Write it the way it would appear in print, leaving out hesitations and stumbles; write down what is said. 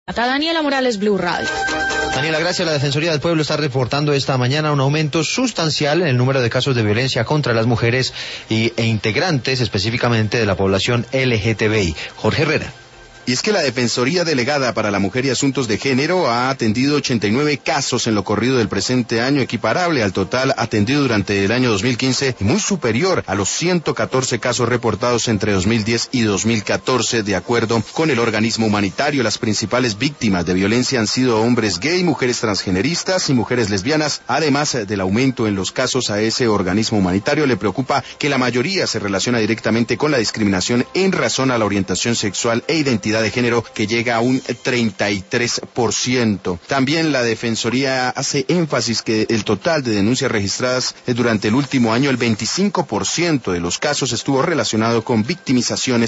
Daniela Morales, Blue Radio. Daniela, gracias. La Defensoría del Pueblo está reportando esta mañana un aumento sustancial en el número de casos de violencia contra las mujeres e integrantes específicamente de la población LGTBI. Jorge Herrera. Y es que la Defensoría Delegada para la Mujer y Asuntos de Género ha atendido 89 casos en lo corrido del presente año, equiparable al total atendido durante el año 2015 y muy superior a los 114 casos reportados entre 2010 y 2014. De acuerdo con el organismo humanitario, las principales víctimas de violencia han sido hombres gay, mujeres transgeneristas y mujeres lesbianas. Además del aumento en los casos, a ese organismo humanitario le preocupa que la mayoría se relaciona directamente con la discriminación en razón a la orientación sexual e identidad de género, que llega a un 33%. También la Defensoría hace énfasis que el total de denuncias registradas durante el último año, el 25% de los casos estuvo relacionado con victimizaciones